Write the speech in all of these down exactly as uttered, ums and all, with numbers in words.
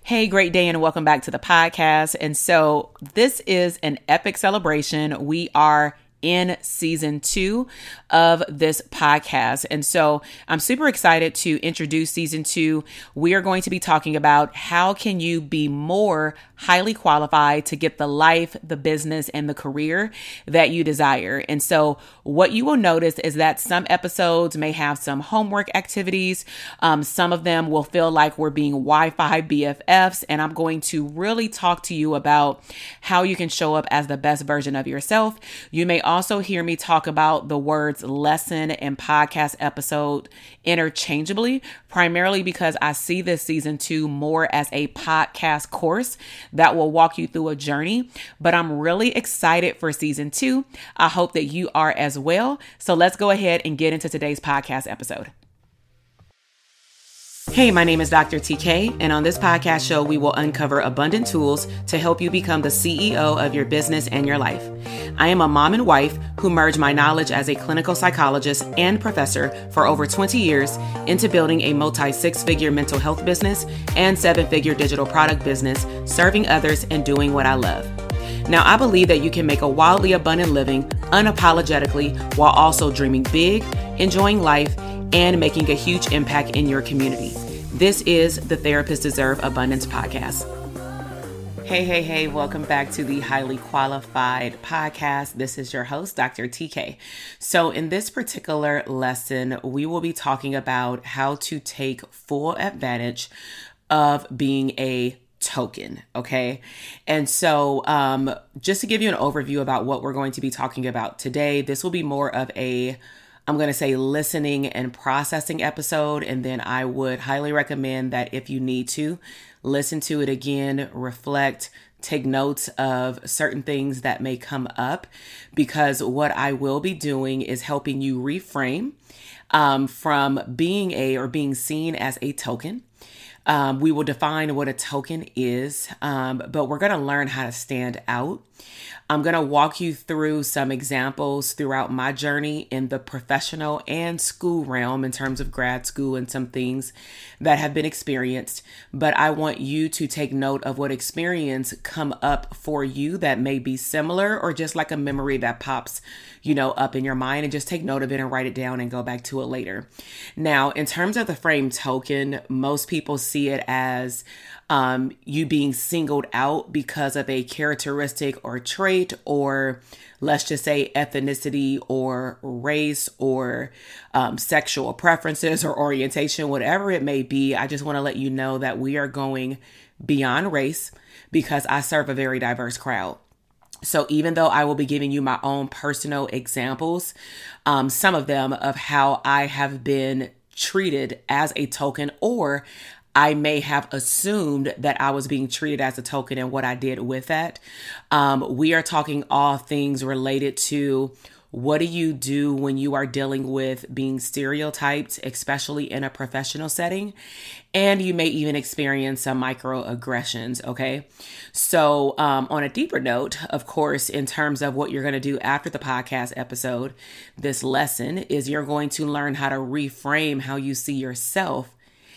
Hey, great day and welcome back to the podcast. And so this is an epic celebration. We are in season two of this podcast. And so I'm super excited to introduce season two. We are going to be talking about how can you be more highly qualified to get the life, the business, and the career that you desire. And so what you will notice is that some episodes may have some homework activities. Um, some of them will feel like we're being Wi-Fi B F Fs. And I'm going to really talk to you about how you can show up as the best version of yourself. You may also hear me talk about the words lesson and podcast episode interchangeably, primarily because I see this season two more as a podcast course that will walk you through a journey. But I'm really excited for season two. I hope that you are as well. So let's go ahead and get into today's podcast episode. Hey, my name is Doctor T K, and on this podcast show, we will uncover abundant tools to help you become the C E O of your business and your life. I am a mom and wife who merged my knowledge as a clinical psychologist and professor for over twenty years into building a multi six-figure mental health business and seven-figure digital product business, serving others and doing what I love. Now, I believe that you can make a wildly abundant living unapologetically while also dreaming big, enjoying life, and making a huge impact in your community. This is the Therapists Deserve Abundance podcast. Hey, hey, hey, welcome back to the Highly Qualified podcast. This is your host, Doctor T K. So in this particular lesson, we will be talking about how to take full advantage of being a token. Okay. And so um, just to give you an overview about what we're going to be talking about today, this will be more of a I'm going to say listening and processing episode. And then I would highly recommend that if you need to listen to it again, reflect, take notes of certain things that may come up, because what I will be doing is helping you reframe um, from being a or being seen as a token. Um, we will define what a token is, um, but we're going to learn how to stand out. I'm going to walk you through some examples throughout my journey in the professional and school realm in terms of grad school and some things that have been experienced. But I want you to take note of what experience come up for you that may be similar or just like a memory that pops, you know, up in your mind, and just take note of it and write it down and go back to it later. Now, in terms of the frame token, most people see it as Um, you being singled out because of a characteristic or trait, or let's just say ethnicity or race or um, sexual preferences or orientation, whatever it may be. I just want to let you know that we are going beyond race because I serve a very diverse crowd. So even though I will be giving you my own personal examples, um, some of them of how I have been treated as a token, or I may have assumed that I was being treated as a token and what I did with that. Um, we are talking all things related to what do you do when you are dealing with being stereotyped, especially in a professional setting. And you may even experience some microaggressions, okay? So um, on a deeper note, of course, in terms of what you're going to do after the podcast episode, this lesson is you're going to learn how to reframe how you see yourself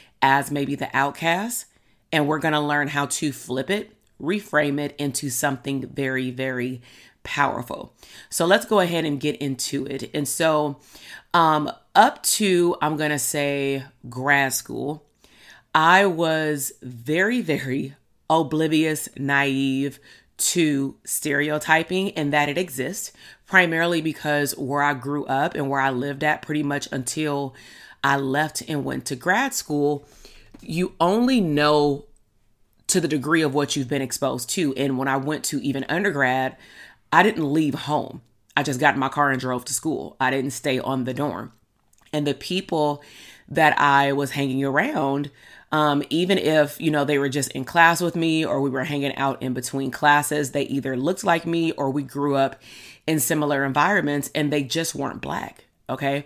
as maybe the outcast, and we're going to learn how to flip it, reframe it into something very, very powerful. So let's go ahead and get into it. And so um, up to, I'm going to say grad school, I was very, very oblivious, naive to stereotyping and that it exists, primarily because where I grew up and where I lived at pretty much until I left and went to grad school, you only know to the degree of what you've been exposed to. And when I went to even undergrad, I didn't leave home. I just got in my car and drove to school. I didn't stay on the dorm. And the people that I was hanging around, um, even if, you know, they were just in class with me or we were hanging out in between classes, they either looked like me or we grew up in similar environments and they just weren't Black. Okay.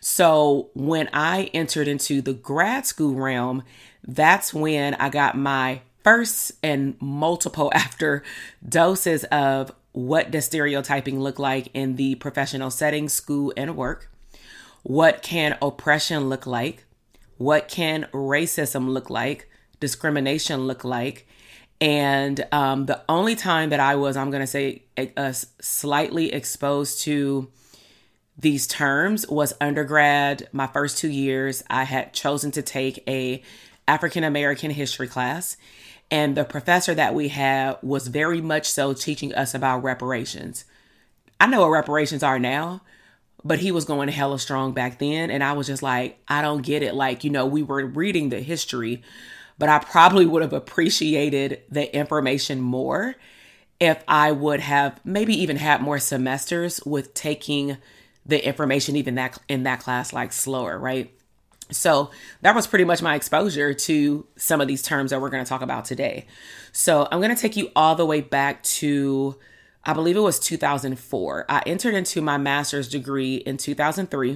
So when I entered into the grad school realm, that's when I got my first and multiple after doses of what does stereotyping look like in the professional setting, school and work? What can oppression look like? What can racism look like? discrimination look like. And um, the only time that I was, I'm going to say, uh, slightly exposed to these terms was undergrad. My first two years, I had chosen to take a African American history class. And the professor that we had was very much so teaching us about reparations. I know what reparations are now, but he was going hella strong back then. And I was just like, I don't get it. Like, you know, we were reading the history, but I probably would have appreciated the information more if I would have maybe even had more semesters with taking the information even that in that class like slower, right? So that was pretty much my exposure to some of these terms that we're going to talk about today. So I'm going to take you all the way back to, I believe it was two thousand four. I entered into my master's degree in two thousand three.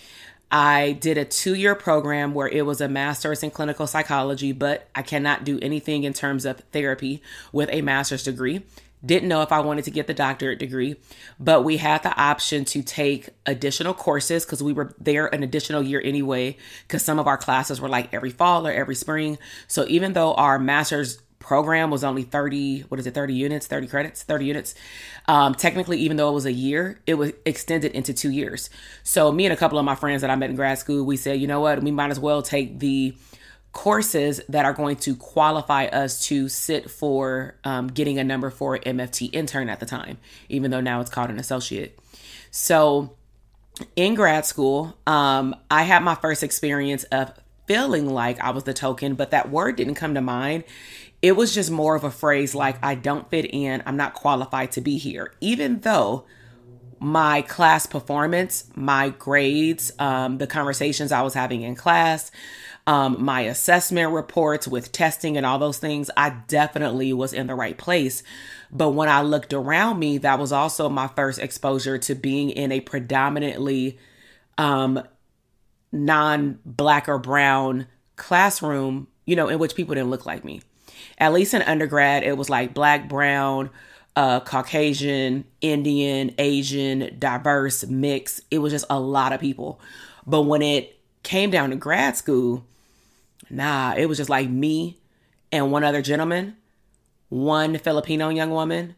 I did a two-year program where it was a master's in clinical psychology, but I cannot do anything in terms of therapy with a master's degree. Didn't know if I wanted to get the doctorate degree, but we had the option to take additional courses because we were there an additional year anyway, because some of our classes were like every fall or every spring. So even though our master's program was only thirty, what is it, thirty units, thirty credits, thirty units. Um, technically, even though it was a year, it was extended into two years. So me and a couple of my friends that I met in grad school, we said, you know what, we might as well take the courses that are going to qualify us to sit for um, getting a number four M F T intern at the time, even though now it's called an associate. So in grad school, um, I had my first experience of feeling like I was the token, but that word didn't come to mind. It was just more of a phrase like, I don't fit in, I'm not qualified to be here, even though my class performance, my grades, um, the conversations I was having in class, um, my assessment reports with testing and all those things, I definitely was in the right place. But when I looked around me, that was also my first exposure to being in a predominantly um, non-black or brown classroom, you know, in which people didn't look like me. At least in undergrad, it was like black, brown, uh, Caucasian, Indian, Asian, diverse, mixed. It was just a lot of people. But when it came down to grad school, nah, it was just like me and one other gentleman, one Filipino young woman,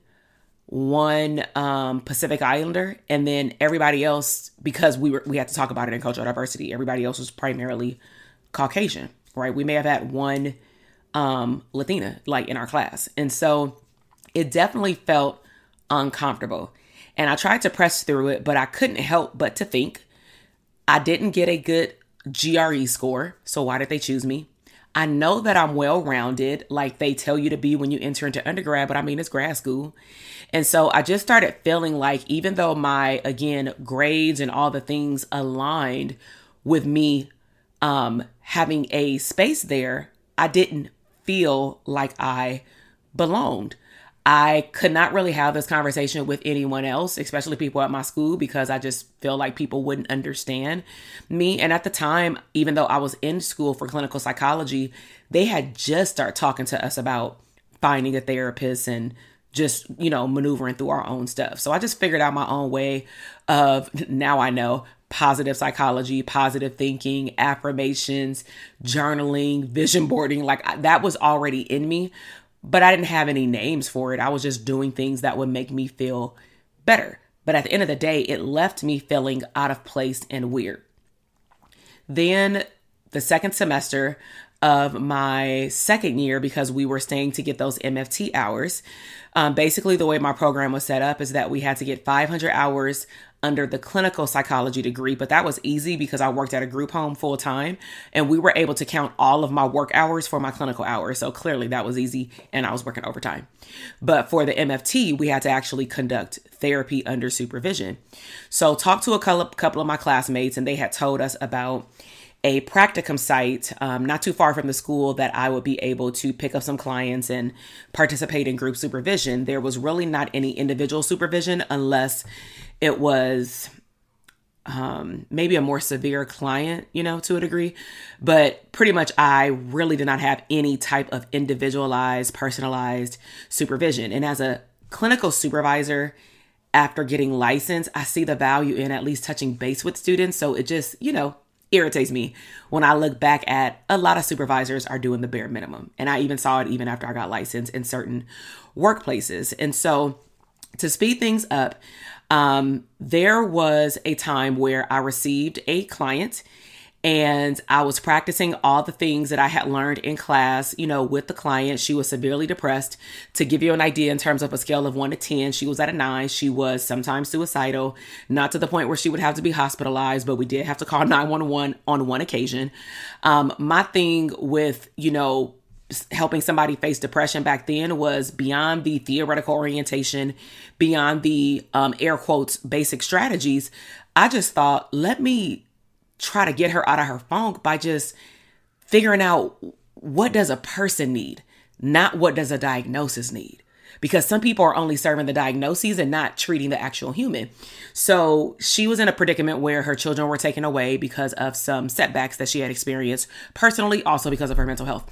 one um, Pacific Islander, and then everybody else, because we were we had to talk about it in cultural diversity, everybody else was primarily Caucasian, right? We may have had one um, Latina like in our class. And so it definitely felt uncomfortable. And I tried to press through it, but I couldn't help but to think I didn't get a good G R E score. So why did they choose me? I know that I'm well-rounded, like they tell you to be when you enter into undergrad, but I mean, it's grad school. And so I just started feeling like even though my, again, grades and all the things aligned with me um, having a space there, I didn't feel like I belonged. I could not really have this conversation with anyone else, especially people at my school, because I just feel like people wouldn't understand me. And at the time, even though I was in school for clinical psychology, they had just started talking to us about finding a therapist and just, you know, maneuvering through our own stuff. So I just figured out my own way of, now I know, positive psychology, positive thinking, affirmations, journaling, vision boarding. Like that was already in me, but I didn't have any names for it. I was just doing things that would make me feel better. But at the end of the day, it left me feeling out of place and weird. Then the second semester of my second year, because we were staying to get those M F T hours, um, basically the way my program was set up is that we had to get five hundred hours under the clinical psychology degree, but that was easy because I worked at a group home full time and we were able to count all of my work hours for my clinical hours. So clearly that was easy and I was working overtime. But for the M F T, we had to actually conduct therapy under supervision. So talked to a couple of my classmates and they had told us about a practicum site um, not too far from the school that I would be able to pick up some clients and participate in group supervision. There was really not any individual supervision unless it was um, maybe a more severe client, you know, to a degree. But pretty much I really did not have any type of individualized, personalized supervision. And as a clinical supervisor, after getting licensed, I see the value in at least touching base with students. So it just, you know, irritates me when I look back at a lot of supervisors are doing the bare minimum. And I even saw it even after I got licensed in certain workplaces. And so to speed things up, um, there was a time where I received a client and I was practicing all the things that I had learned in class, you know, with the client. She was severely depressed. To give you an idea in terms of a scale of one to ten, she was at a nine. She was sometimes suicidal, not to the point where she would have to be hospitalized, but we did have to call nine one one on one occasion. Um, my thing with, you know, helping somebody face depression back then was beyond the theoretical orientation, beyond the um, air quotes, basic strategies. I just thought, let me try to get her out of her funk by just figuring out what does a person need, not what does a diagnosis need. Because some people are only serving the diagnoses and not treating the actual human. So she was in a predicament where her children were taken away because of some setbacks that she had experienced personally, also because of her mental health.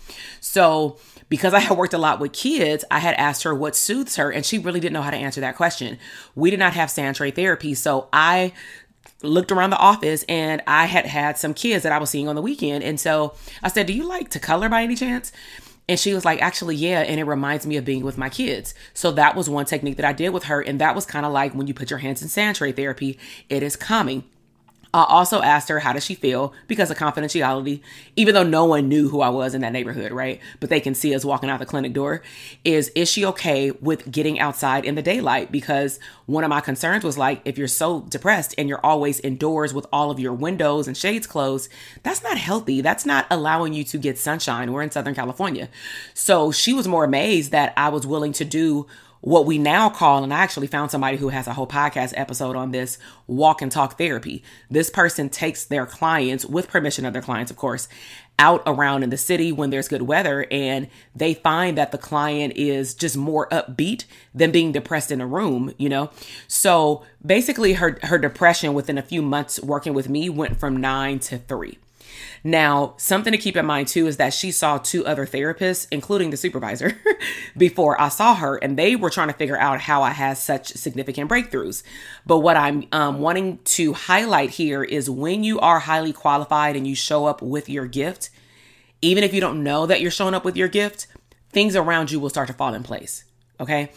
So because I had worked a lot with kids, I had asked her what soothes her, and she really didn't know how to answer that question. We did not have Santre therapy. So I looked around the office and I had had some kids that I was seeing on the weekend. And so I said, do you like to color by any chance? And she was like, actually, yeah. And it reminds me of being with my kids. So that was one technique that I did with her. And that was kind of like when you put your hands in Santre therapy, it is calming. I also asked her, how does she feel? Because of confidentiality, even though no one knew who I was in that neighborhood, right? But they can see us walking out the clinic door. Is, is she okay with getting outside in the daylight? Because one of my concerns was like, if you're so depressed and you're always indoors with all of your windows and shades closed, that's not healthy. That's not allowing you to get sunshine. We're in Southern California. So she was more amazed that I was willing to do what we now call, and I actually found somebody who has a whole podcast episode on this, walk and talk therapy. This person takes their clients, with permission of their clients, of course, out around in the city when there's good weather, and they find that the client is just more upbeat than being depressed in a room, you know? So basically her, her depression within a few months working with me went from nine to three. Now, something to keep in mind too is that she saw two other therapists, including the supervisor, before I saw her, and they were trying to figure out how I had such significant breakthroughs. But what I'm um, wanting to highlight here is when you are highly qualified and you show up with your gift, even if you don't know that you're showing up with your gift, things around you will start to fall in place. Okay.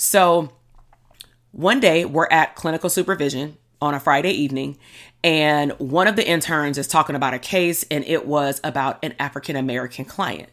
So one day we're at clinical supervision on a Friday evening, and one of the interns is talking about a case, and it was about an African-American client.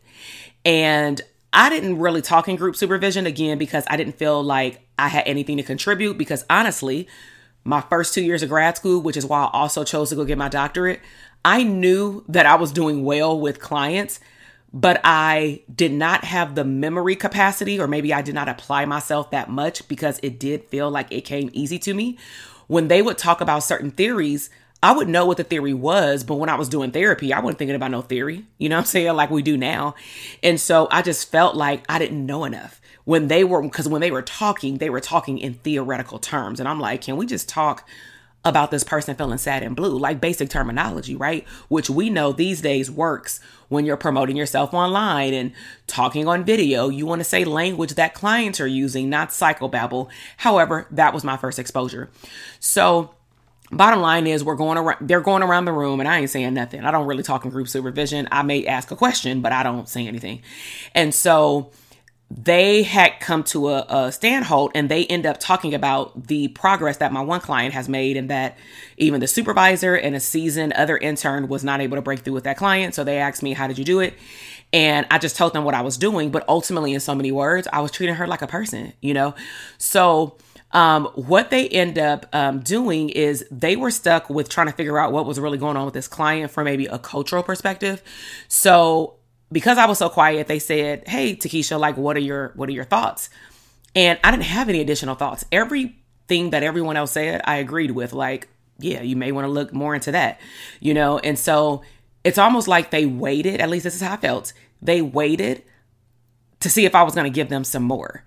And I didn't really talk in group supervision, again, because I didn't feel like I had anything to contribute, because honestly, my first two years of grad school, which is why I also chose to go get my doctorate, I knew that I was doing well with clients, but I did not have the memory capacity, or maybe I did not apply myself that much because it did feel like it came easy to me. When they would talk about certain theories, I would know what the theory was, but when I was doing therapy, I wasn't thinking about no theory, you know what I'm saying? Like we do now. And so I just felt like I didn't know enough when they were, because when they were talking, they were talking in theoretical terms. And I'm like, can we just talk about this person feeling sad and blue, like basic terminology, right? Which we know these days works when you're promoting yourself online and talking on video. You want to say language that clients are using, not psychobabble. However, that was my first exposure. So bottom line is we're going around, they're going around the room and I ain't saying nothing. I don't really talk in group supervision. I may ask a question, but I don't say anything. And so they had come to a, a stand halt, and they end up talking about the progress that my one client has made, and that even the supervisor and a seasoned other intern was not able to break through with that client. So they asked me, how did you do it? And I just told them what I was doing, but ultimately in so many words, I was treating her like a person, you know? So um, what they end up um, doing is they were stuck with trying to figure out what was really going on with this client from maybe a cultural perspective. So because I was so quiet, they said, hey, Takesha, like, what are your, what are your thoughts? And I didn't have any additional thoughts. Everything that everyone else said, I agreed with. Like, yeah, you may want to look more into that, you know? And so it's almost like they waited, at least this is how I felt. They waited to see if I was going to give them some more.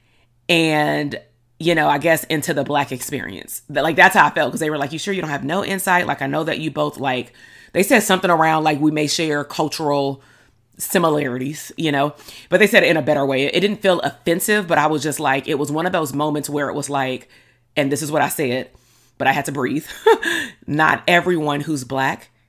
And, you know, I guess into the Black experience. Like, that's how I felt, because they were like, you sure you don't have no insight? Like, I know that you both, like, they said something around like we may share cultural similarities, you know, but they said it in a better way. It didn't feel offensive, but I was just like, it was one of those moments where it was like, and this is what I said, but I had to breathe. Not everyone who's Black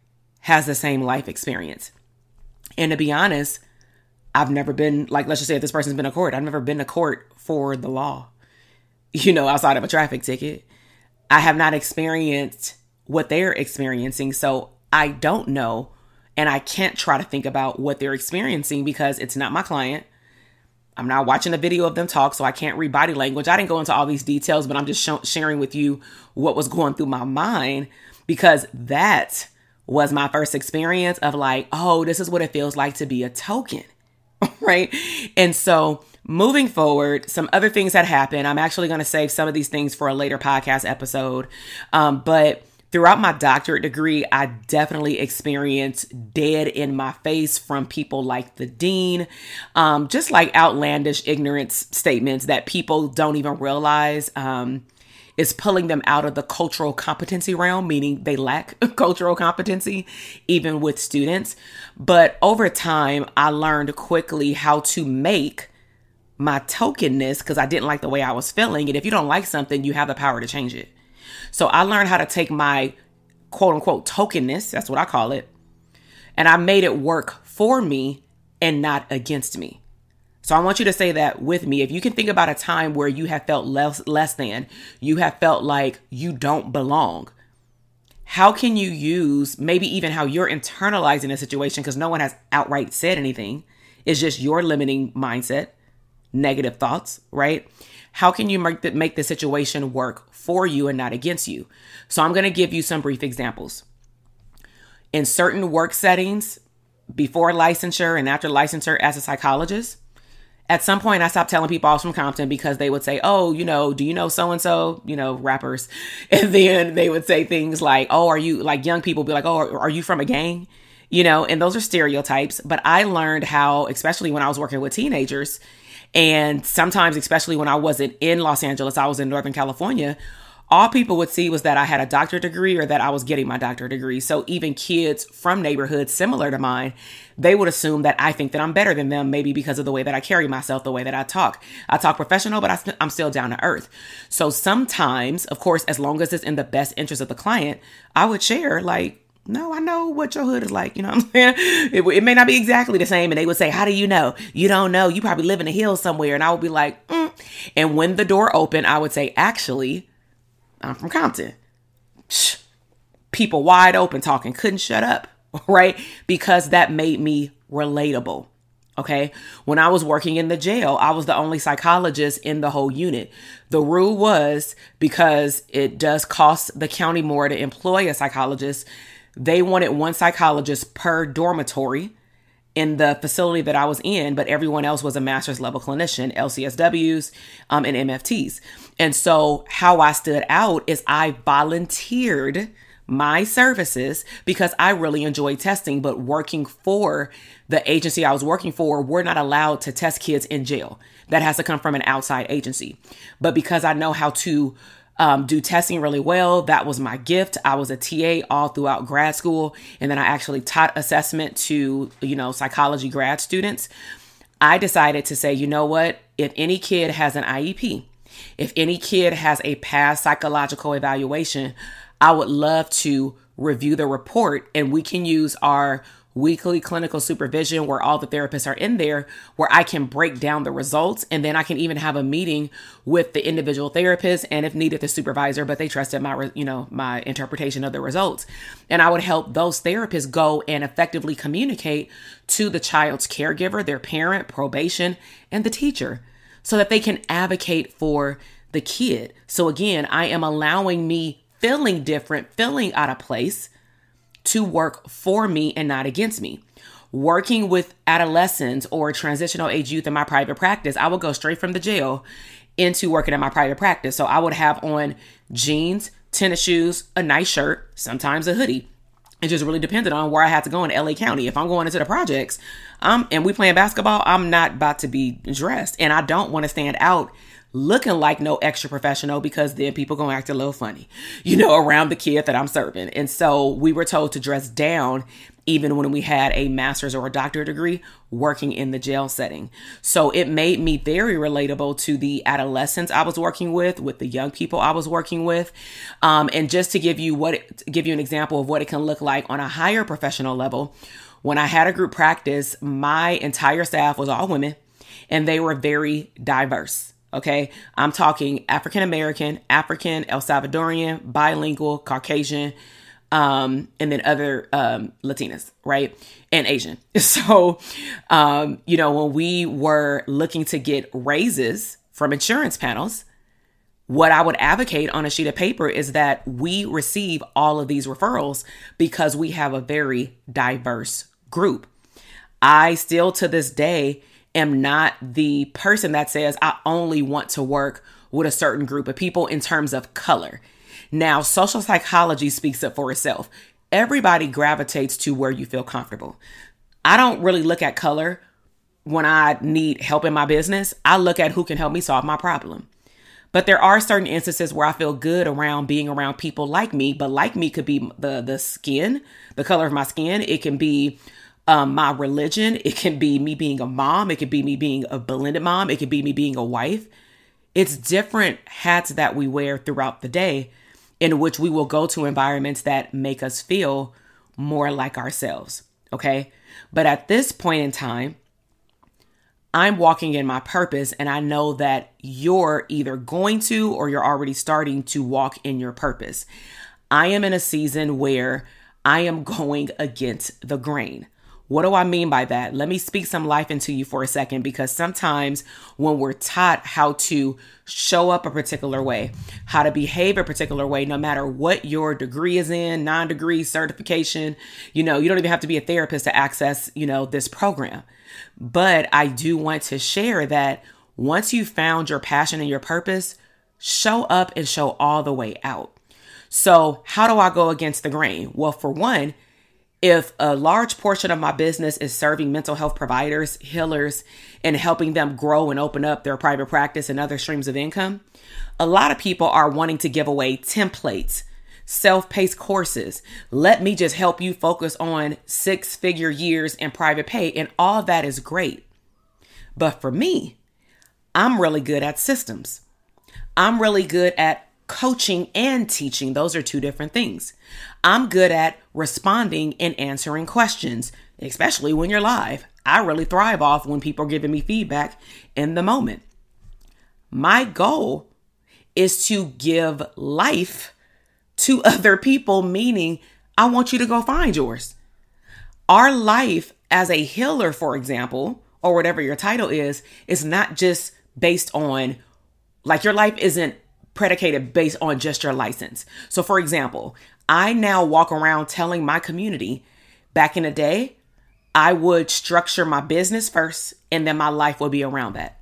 has the same life experience. And to be honest, I've never been, like, let's just say if this person's been to court, I've never been to court for the law, you know, outside of a traffic ticket. I have not experienced what they're experiencing. So I don't know. And I can't try to think about what they're experiencing because it's not my client. I'm not watching a video of them talk, so I can't read body language. I didn't go into all these details, but I'm just sh- sharing with you what was going through my mind, because that was my first experience of like, oh, this is what it feels like to be a token, right? And so moving forward, some other things that happened, I'm actually going to save some of these things for a later podcast episode. Um, but throughout my doctorate degree, I definitely experienced dead in my face from people like the dean, um, just like outlandish ignorance statements that people don't even realize um, is pulling them out of the cultural competency realm, meaning they lack cultural competency, even with students. But over time, I learned quickly how to make my tokenness, because I didn't like the way I was feeling. And if you don't like something, you have the power to change it. So I learned how to take my quote unquote tokenness, that's what I call it, and I made it work for me and not against me. So I want you to say that with me. If you can think about a time where you have felt less, less than, you have felt like you don't belong, how can you use maybe even how you're internalizing a situation, because no one has outright said anything. It's just your limiting mindset, negative thoughts, right? How can you make the, make the situation work for you and not against you? So I'm going to give you some brief examples. In certain work settings, before licensure and after licensure as a psychologist, at some point I stopped telling people I was from Compton because they would say, oh, you know, do you know so-and-so, you know, rappers? And then they would say things like, oh, are you, like young people be like, oh, are you from a gang? You know, and those are stereotypes. But I learned how, especially when I was working with teenagers, and sometimes, especially when I wasn't in Los Angeles, I was in Northern California, all people would see was that I had a doctorate degree or that I was getting my doctorate degree. So even kids from neighborhoods similar to mine, they would assume that I think that I'm better than them, maybe because of the way that I carry myself, the way that I talk. I talk professional, but I st- I'm still down to earth. So sometimes, of course, as long as it's in the best interest of the client, I would share like, no, I know what your hood is like. You know what I'm saying? It, it may not be exactly the same. And they would say, how do you know? You don't know. You probably live in the hills somewhere. And I would be like, mm. And when the door opened, I would say, actually, I'm from Compton. Shh. People wide open talking, couldn't shut up, right? Because that made me relatable. Okay. When I was working in the jail, I was the only psychologist in the whole unit. The rule was, because it does cost the county more to employ a psychologist, they wanted one psychologist per dormitory in the facility that I was in, but everyone else was a master's level clinician, L C S Ws, um, and M F Ts. And so how I stood out is I volunteered my services because I really enjoyed testing, but working for the agency I was working for, we're not allowed to test kids in jail. That has to come from an outside agency. But because I know how to Um, do testing really well, that was my gift. I was a T A all throughout grad school. And then I actually taught assessment to, you know, psychology grad students. I decided to say, you know what, if any kid has an I E P, if any kid has a past psychological evaluation, I would love to review the report, and we can use our weekly clinical supervision where all the therapists are in there, where I can break down the results. And then I can even have a meeting with the individual therapist and if needed, the supervisor, but they trusted my, you know, my interpretation of the results. And I would help those therapists go and effectively communicate to the child's caregiver, their parent, probation, and the teacher so that they can advocate for the kid. So again, I am allowing me feeling different, feeling out of place, to work for me and not against me. Working with adolescents or transitional age youth in my private practice, I would go straight from the jail into working in my private practice. So I would have on jeans, tennis shoes, a nice shirt, sometimes a hoodie. It just really depended on where I had to go in L A County. If I'm going into the projects um, and we playing basketball, I'm not about to be dressed, and I don't want to stand out looking like no extra professional, because then people gonna act a little funny, you know, around the kid that I'm serving. And so we were told to dress down even when we had a master's or a doctorate degree working in the jail setting. So it made me very relatable to the adolescents I was working with, with the young people I was working with. Um, and just to give you what, it, give you an example of what it can look like on a higher professional level, when I had a group practice, my entire staff was all women and they were very diverse. Okay. I'm talking African-American, African, El Salvadorian, bilingual, Caucasian, Um, and then other um, Latinas, right? And Asian. So, um, you know, when we were looking to get raises from insurance panels, what I would advocate on a sheet of paper is that we receive all of these referrals because we have a very diverse group. I still to this day am not the person that says I only want to work with a certain group of people in terms of color. Now, social psychology speaks up for itself. Everybody gravitates to where you feel comfortable. I don't really look at color when I need help in my business. I look at who can help me solve my problem. But there are certain instances where I feel good around being around people like me. But like me could be the, the skin, the color of my skin. It can be um, my religion. It can be me being a mom. It could be me being a blended mom. It could be me being a wife. It's different hats that we wear throughout the day, in which we will go to environments that make us feel more like ourselves. Okay. But at this point in time, I'm walking in my purpose, and I know that you're either going to, or you're already starting to walk in your purpose. I am in a season where I am going against the grain. What do I mean by that? Let me speak some life into you for a second, because sometimes when we're taught how to show up a particular way, how to behave a particular way, no matter what your degree is in, non-degree, certification, you know, you don't even have to be a therapist to access, you know, this program. But I do want to share that once you found your passion and your purpose, show up and show all the way out. So how do I go against the grain? Well, for one, if a large portion of my business is serving mental health providers, healers, and helping them grow and open up their private practice and other streams of income, a lot of people are wanting to give away templates, self-paced courses. Let me just help you focus on six-figure years in private pay, and all of that is great. But for me, I'm really good at systems. I'm really good at coaching and teaching. Those are two different things. I'm good at responding and answering questions, especially when you're live. I really thrive off when people are giving me feedback in the moment. My goal is to give life to other people, meaning I want you to go find yours. Our life as a healer, for example, or whatever your title is, is not just based on, like, your life isn't predicated based on just your license. So for example, I now walk around telling my community, back in the day, I would structure my business first and then my life would be around that.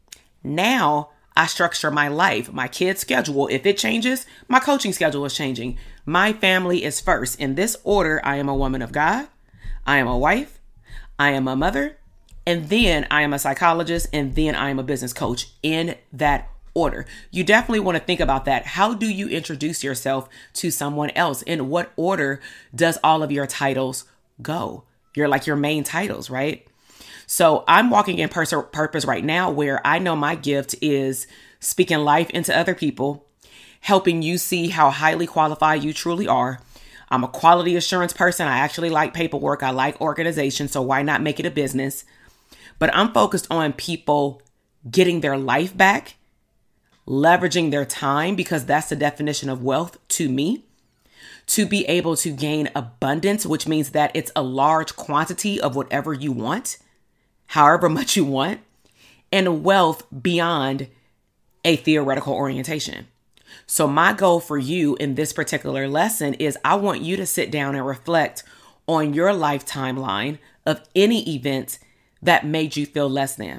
Now I structure my life, my kids' schedule. If it changes, my coaching schedule is changing. My family is first. In this order, I am a woman of God. I am a wife. I am a mother. And then I am a psychologist. And then I am a business coach, in that order. You definitely want to think about that. How do you introduce yourself to someone else? In what order does all of your titles go? You're like your main titles, right? So I'm walking in pers- purpose right now, where I know my gift is speaking life into other people, helping you see how highly qualified you truly are. I'm a quality assurance person. I actually like paperwork. I like organization. So why not make it a business? But I'm focused on people getting their life back, leveraging their time, because that's the definition of wealth to me, to be able to gain abundance, which means that it's a large quantity of whatever you want, however much you want, and wealth beyond a theoretical orientation. So my goal for you in this particular lesson is I want you to sit down and reflect on your life timeline of any event that made you feel less than.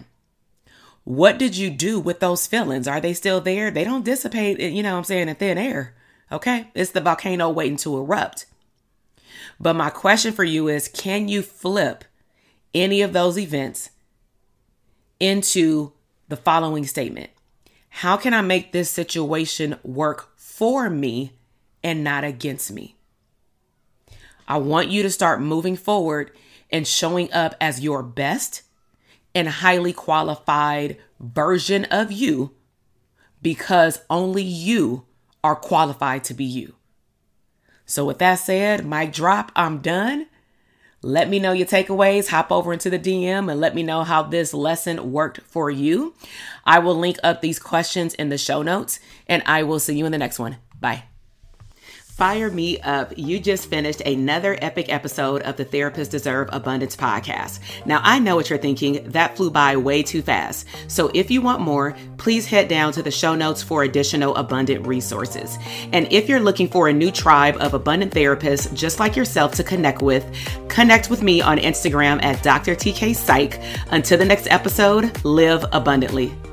What did you do with those feelings? Are they still there? They don't dissipate, you know what I'm saying, in thin air. Okay. It's the volcano waiting to erupt. But my question for you is, can you flip any of those events into the following statement? How can I make this situation work for me and not against me? I want you to start moving forward and showing up as your best and highly qualified version of you, because only you are qualified to be you. So with that said, mic drop, I'm done. Let me know your takeaways. Hop over into the D M and let me know how this lesson worked for you. I will link up these questions in the show notes, and I will see you in the next one. Bye. Fire me up. You just finished another epic episode of the Therapists Deserve Abundance podcast. Now, I know what you're thinking. That flew by way too fast. So if you want more, please head down to the show notes for additional abundant resources. And if you're looking for a new tribe of abundant therapists just like yourself to connect with, connect with me on Instagram at Doctor T K Psych. Until the next episode, live abundantly.